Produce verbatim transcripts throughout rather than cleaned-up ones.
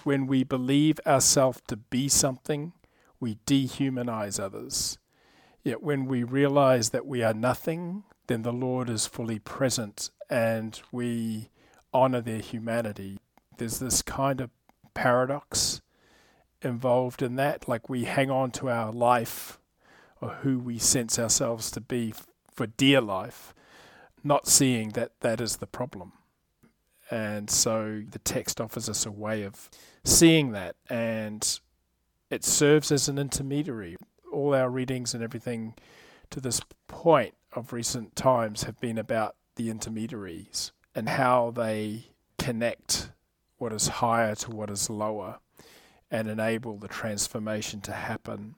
when we believe ourselves to be something, we dehumanize others. Yet when we realize that we are nothing, then the Lord is fully present and we honor their humanity. There's this kind of paradox involved in that, like we hang on to our life or who we sense ourselves to be for dear life, not seeing that that is the problem. And so the text offers us a way of seeing that, and it serves as an intermediary. All our readings and everything to this point of recent times have been about the intermediaries and how they connect what is higher to what is lower and enable the transformation to happen.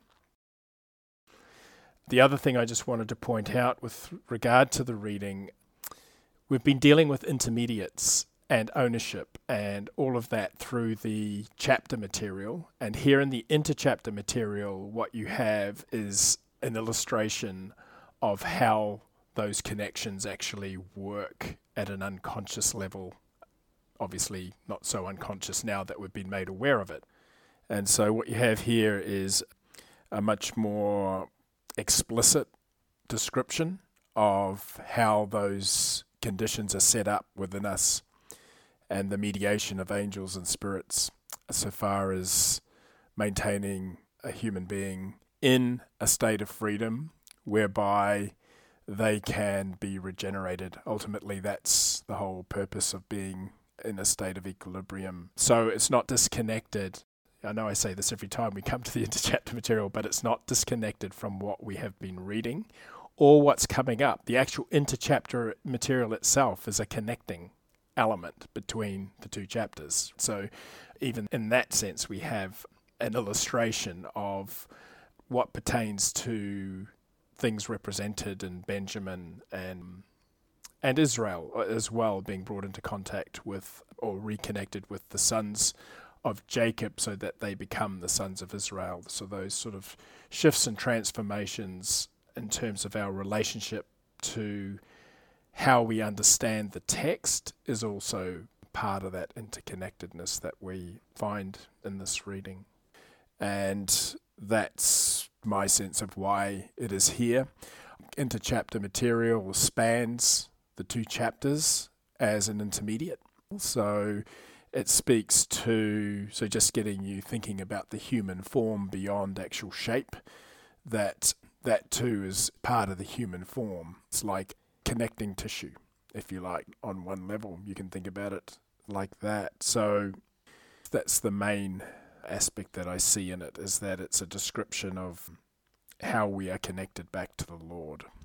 The other thing I just wanted to point out with regard to the reading, we've been dealing with intermediates and ownership and all of that through the chapter material. And here in the interchapter material, what you have is an illustration of how those connections actually work at an unconscious level. Obviously not so unconscious now that we've been made aware of it. And so what you have here is a much more explicit description of how those conditions are set up within us and the mediation of angels and spirits so far as maintaining a human being in a state of freedom whereby they can be regenerated. Ultimately, that's the whole purpose of being in a state of equilibrium. So it's not disconnected. I know I say this every time we come to the interchapter material, but it's not disconnected from what we have been reading or what's coming up. The actual interchapter material itself is a connecting element between the two chapters. So even in that sense, we have an illustration of what pertains to things represented in Benjamin and and Israel as well, being brought into contact with or reconnected with the sons of Jacob so that they become the sons of Israel. So those sort of shifts and transformations in terms of our relationship to how we understand the text is also part of that interconnectedness that we find in this reading. And that's my sense of why it is here. Interchapter material spans the two chapters as an intermediate. So it speaks to, so just getting you thinking about the human form beyond actual shape, that that too is part of the human form. It's like connecting tissue, if you like, on one level. You can think about it like that. So that's the main aspect that I see in it, is that it's a description of how we are connected back to the Lord.